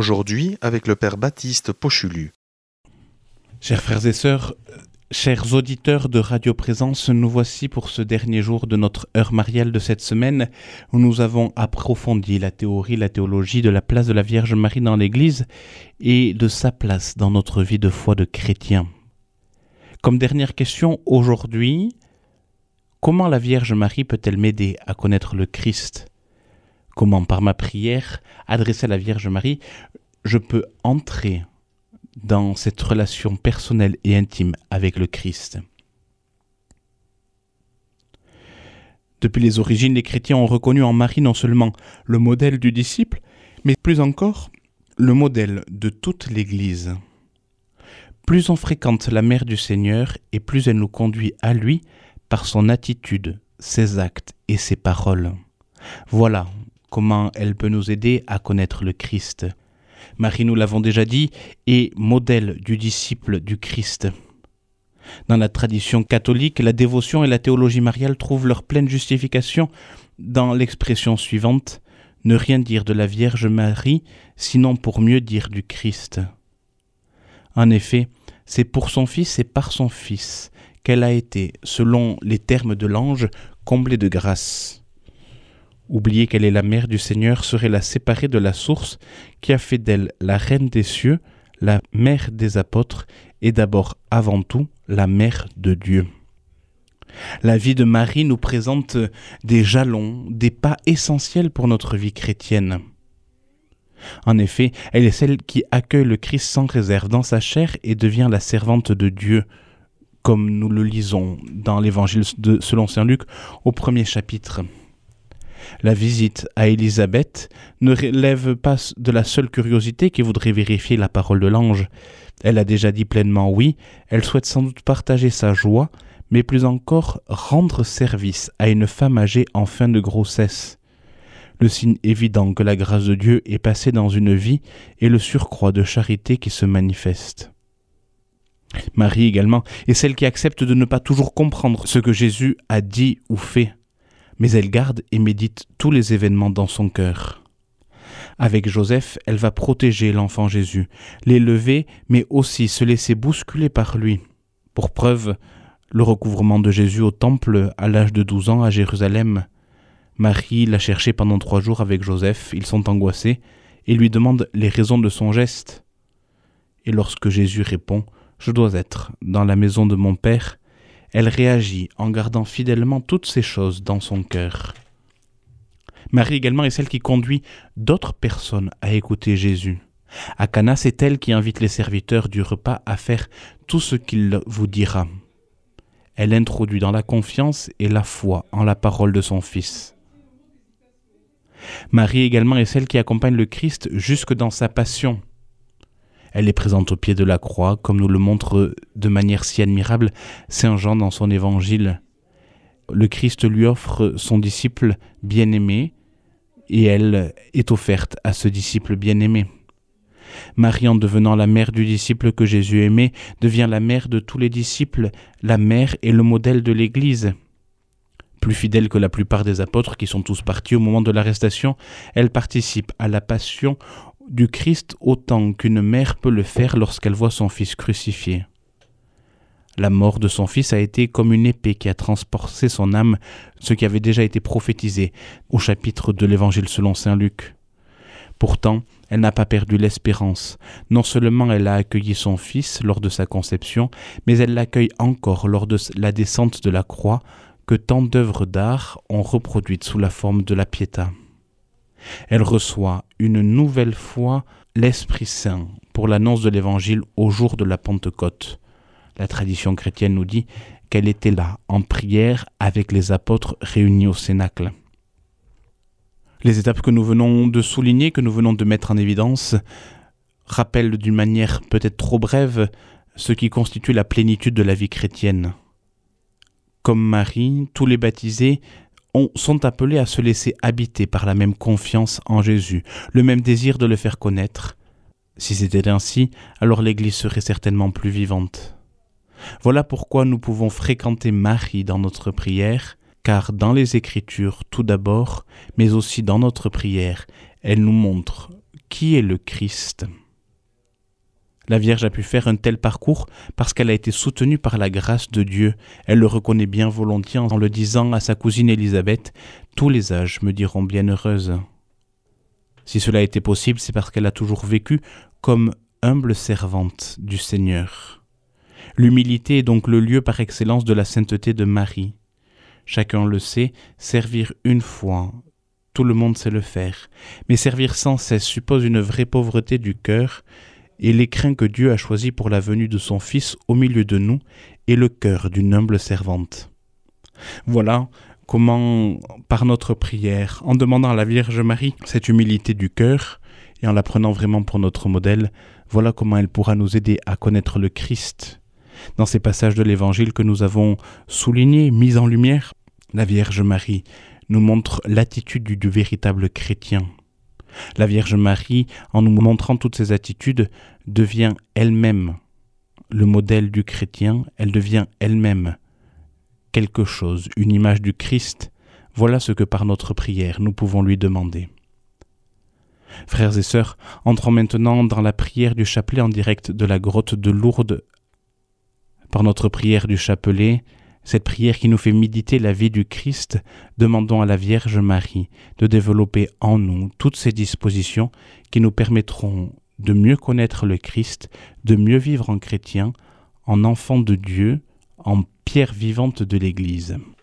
aujourd'hui avec le Père Baptiste Pochulu. Chers frères et sœurs, chers auditeurs de Radio Présence, nous voici pour ce dernier jour de notre heure mariale de cette semaine où nous avons approfondi la théorie, la théologie de la place de la Vierge Marie dans l'Église et de sa place dans notre vie de foi de chrétien. Comme dernière question aujourd'hui, comment la Vierge Marie peut-elle m'aider à connaître le Christ ? Comment, par ma prière adressée à la Vierge Marie, je peux entrer dans cette relation personnelle et intime avec le Christ. Depuis les origines, les chrétiens ont reconnu en Marie non seulement le modèle du disciple, mais plus encore le modèle de toute l'Église. Plus on fréquente la Mère du Seigneur et plus elle nous conduit à lui par son attitude, ses actes et ses paroles. Voilà comment elle peut nous aider à connaître le Christ. Marie, nous l'avons déjà dit, est modèle du disciple du Christ. Dans la tradition catholique, la dévotion et la théologie mariale trouvent leur pleine justification dans l'expression suivante « Ne rien dire de la Vierge Marie, sinon pour mieux dire du Christ ». En effet, c'est pour son Fils et par son Fils qu'elle a été, selon les termes de l'ange, comblée de grâce. Oublier qu'elle est la mère du Seigneur serait la séparer de la source qui a fait d'elle la reine des cieux, la mère des apôtres et d'abord avant tout la mère de Dieu. La vie de Marie nous présente des jalons, des pas essentiels pour notre vie chrétienne. En effet, elle est celle qui accueille le Christ sans réserve dans sa chair et devient la servante de Dieu, comme nous le lisons dans l'Évangile selon saint Luc au 1er chapitre. La visite à Élisabeth ne relève pas de la seule curiosité qui voudrait vérifier la parole de l'ange. Elle a déjà dit pleinement oui, elle souhaite sans doute partager sa joie, mais plus encore rendre service à une femme âgée en fin de grossesse. Le signe évident que la grâce de Dieu est passée dans une vie est le surcroît de charité qui se manifeste. Marie également est celle qui accepte de ne pas toujours comprendre ce que Jésus a dit ou fait, mais elle garde et médite tous les événements dans son cœur. Avec Joseph, elle va protéger l'enfant Jésus, l'élever, mais aussi se laisser bousculer par lui. Pour preuve, le recouvrement de Jésus au temple à l'âge de 12 ans à Jérusalem. Marie l'a cherché pendant 3 jours avec Joseph, ils sont angoissés, et lui demandent les raisons de son geste. Et lorsque Jésus répond « Je dois être dans la maison de mon Père », elle réagit en gardant fidèlement toutes ces choses dans son cœur. Marie également est celle qui conduit d'autres personnes à écouter Jésus. À Cana, c'est elle qui invite les serviteurs du repas à faire tout ce qu'il vous dira. Elle introduit dans la confiance et la foi en la parole de son Fils. Marie également est celle qui accompagne le Christ jusque dans sa passion. Elle est présente au pied de la croix, comme nous le montre de manière si admirable saint Jean dans son évangile. Le Christ lui offre son disciple bien-aimé, et elle est offerte à ce disciple bien-aimé. Marie, en devenant la mère du disciple que Jésus aimait, devient la mère de tous les disciples, la mère et le modèle de l'Église. Plus fidèle que la plupart des apôtres qui sont tous partis au moment de l'arrestation, elle participe à la passion du Christ autant qu'une mère peut le faire lorsqu'elle voit son fils crucifié. La mort de son fils a été comme une épée qui a transpercé son âme, ce qui avait déjà été prophétisé au chapitre de l'Évangile selon saint Luc. Pourtant, elle n'a pas perdu l'espérance. Non seulement elle a accueilli son fils lors de sa conception, mais elle l'accueille encore lors de la descente de la croix que tant d'œuvres d'art ont reproduites sous la forme de la Pietà. Elle reçoit une nouvelle fois l'Esprit Saint pour l'annonce de l'Évangile au jour de la Pentecôte. La tradition chrétienne nous dit qu'elle était là, en prière, avec les apôtres réunis au Cénacle. Les étapes que nous venons de souligner, que nous venons de mettre en évidence, rappellent d'une manière peut-être trop brève ce qui constitue la plénitude de la vie chrétienne. Comme Marie, tous les baptisés sont appelés à se laisser habiter par la même confiance en Jésus, le même désir de le faire connaître. Si c'était ainsi, alors l'Église serait certainement plus vivante. Voilà pourquoi nous pouvons fréquenter Marie dans notre prière, car dans les Écritures tout d'abord, mais aussi dans notre prière, elle nous montre qui est le Christ ? La Vierge a pu faire un tel parcours parce qu'elle a été soutenue par la grâce de Dieu. Elle le reconnaît bien volontiers en le disant à sa cousine Élisabeth « Tous les âges me diront bienheureuse ». Si cela a été possible, c'est parce qu'elle a toujours vécu comme humble servante du Seigneur. L'humilité est donc le lieu par excellence de la sainteté de Marie. Chacun le sait, servir une fois, tout le monde sait le faire. Mais servir sans cesse suppose une vraie pauvreté du cœur, et l'écrin que Dieu a choisi pour la venue de son Fils au milieu de nous est le cœur d'une humble servante. Voilà comment, par notre prière, en demandant à la Vierge Marie cette humilité du cœur, et en la prenant vraiment pour notre modèle, voilà comment elle pourra nous aider à connaître le Christ. Dans ces passages de l'Évangile que nous avons soulignés, mis en lumière, la Vierge Marie nous montre l'attitude du véritable chrétien. La Vierge Marie, en nous montrant toutes ces attitudes, devient elle-même le modèle du chrétien, elle devient elle-même quelque chose, une image du Christ. Voilà ce que par notre prière nous pouvons lui demander. Frères et sœurs, entrons maintenant dans la prière du chapelet en direct de la grotte de Lourdes. Par notre prière du chapelet, cette prière qui nous fait méditer la vie du Christ, demandons à la Vierge Marie de développer en nous toutes ces dispositions qui nous permettront de mieux connaître le Christ, de mieux vivre en chrétien, en enfant de Dieu, en pierre vivante de l'Église.